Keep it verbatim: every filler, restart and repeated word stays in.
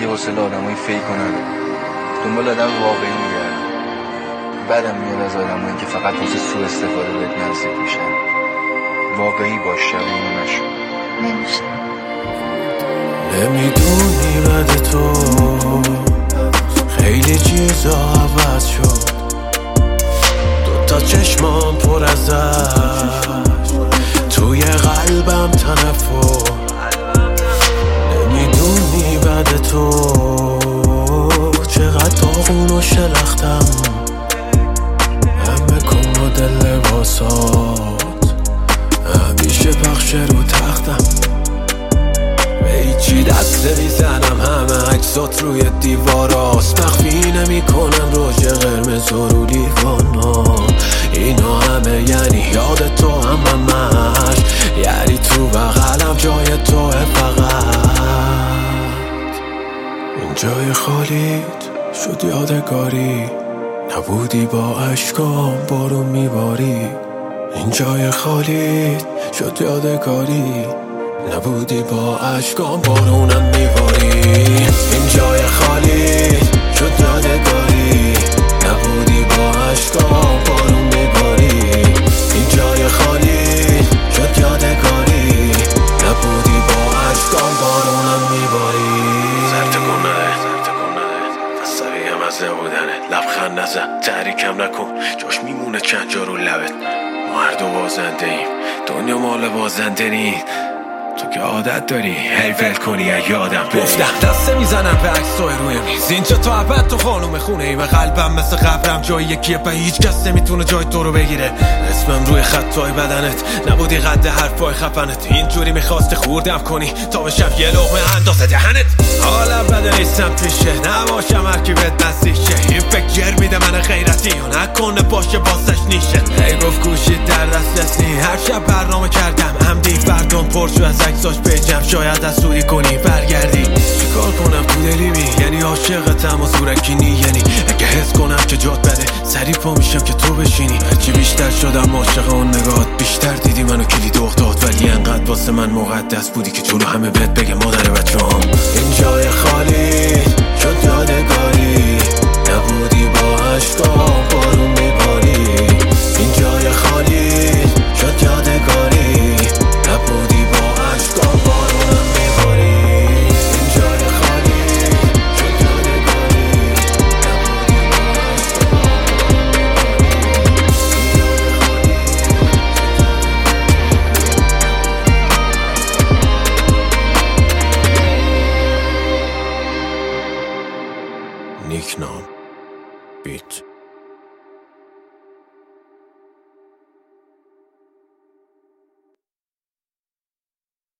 دیگه حوصله آدمای فیک رو ندارم. دنبال آدم واقعی میگردم. بعدم میاد از آدمایی که فقط واسه سوء استفاده بهت نزدیک میشن. واقعی باش، شبیه نشو. نمیشه. نمیدونی بعد تو خیلی چیزا عوض شد. دوتا چشمام پر از اشک، توی قلبم تنفر. نمیدونی بعد تو چقدر داغون و شلختم. همه کمد لباسات همیشه پخش رو تختم. به هیچی دست میزنم، همه عکسات روی دیواراست. مخفی نمی کنم روژ قرمز و رو لیوانا. اینا همه یعنی یاد تو، هم همش یعنی تو بغلم جای توه. فقط این جای خالیت شد یادگاری، نبودی با عشقام بارون میباری. این جای خالیت شد یادگاری، نبودی با عشقام بارونم میباری. این جای خالی شد یادگاری، نبودی با عشقام بارون میباری. این جای خالی شد یادگاری، نبودی با عشقام بارونم میباری. سرت کن نده، سرت کن نده، فسوی هم از نبودنه. لبخند نزن، تحریکم نکن، جاش میمونه چند جا رو لبت. ما هر دو بازنده ایم، دنیا مال بازنده نید. تو که عادت داری هی ول کنی یادم گفتم. دسته میزنم به عکسای روی میز، اینجا تا ابد تو خانوم خونه ای. به قلبم مثل قبرم جای یکیه و هیچ کس نمیتونه جای تو رو بگیره. اسمم روی خطای بدنت، نبودی قد حرفای خفنت. اینجوری میخواستی خوردم کنی تا بشم یه لقمه اندازه دهنت. حالا بده نیستم پیشه، نباشم هرکی بهت نزدیشه. این فکر جر میده من غیرتی و نکنه باشه باسش نیشه. هی گفت گوشید در دست نی، هر شب برنامه کردم عمدی فردام پرشو از عکساش بجم. شاید از سوری کنی برگردی، چیکار کنم تو دلی بی یعنی عاشقتم و زورکی. یعنی اگه حس کنم که جات بده سری پا میشم که تو بشینی. هرچی بیشتر شدم عاشق اون نگات، بیشتر دیدی منو کلید افتاد. ولی انقدر واسه من مقدس بودی که جلو همه بهت بگم مادر بچه‌ام. این جای خالی شد یادگاری، نبودی با عشقام بارون میباری. این جای خالی شد یادگاری، نبودی با عشقام بارونم میباری. این جای خالی شد یادگاری، نبودی با عشقام. نیک نام بیت.